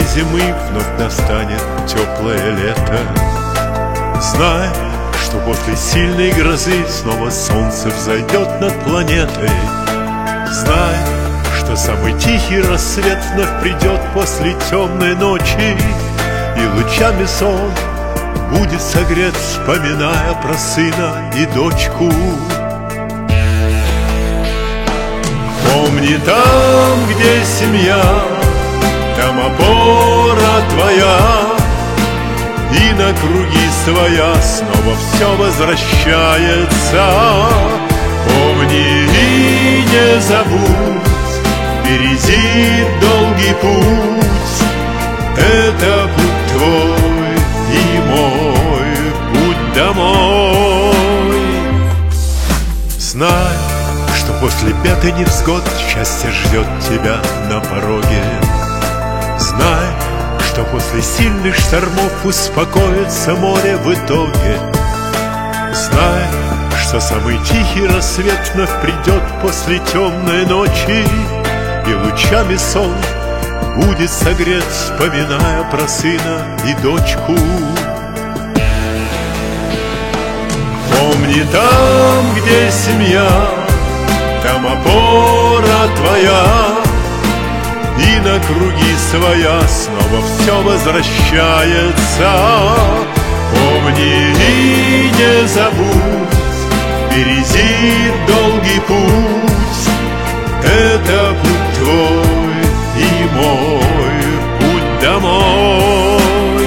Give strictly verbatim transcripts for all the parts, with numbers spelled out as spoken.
зимы вновь настанет теплое лето. Знай, что после сильной грозы снова солнце взойдет над планетой. Знай, что самый тихий рассвет вновь придет после темной ночи, и лучами сон будет согрет, вспоминая про сына и дочку. Помни, там, где семья, там опора твоя, и на круги своя снова все возвращается. Помни и не забудь, впереди долгий путь. Это путь твой и мой, путь домой. Знай, что после бед и невзгод счастье ждет тебя на пороге. Знай, что после сильных штормов успокоится море в итоге. Знай, что самый тихий рассвет вновь придет после темной ночи, и лучами сон будет согрет, вспоминая про сына и дочку. Помни, там, где семья, там опора твоя, и на круги своя снова все возвращается. Помни и не забудь, впереди долгий путь. Это путь твой и мой, путь домой.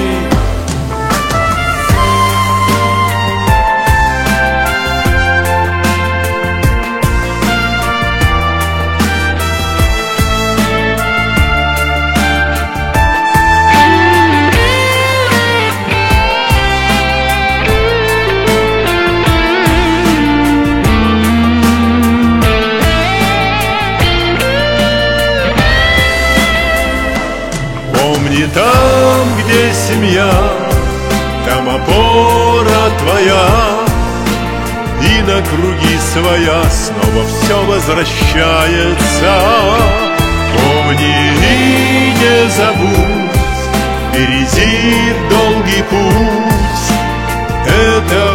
Помни, там, где семья, там опора твоя, и на круги своя снова все возвращается. Помни и не забудь, впереди долгий путь. Это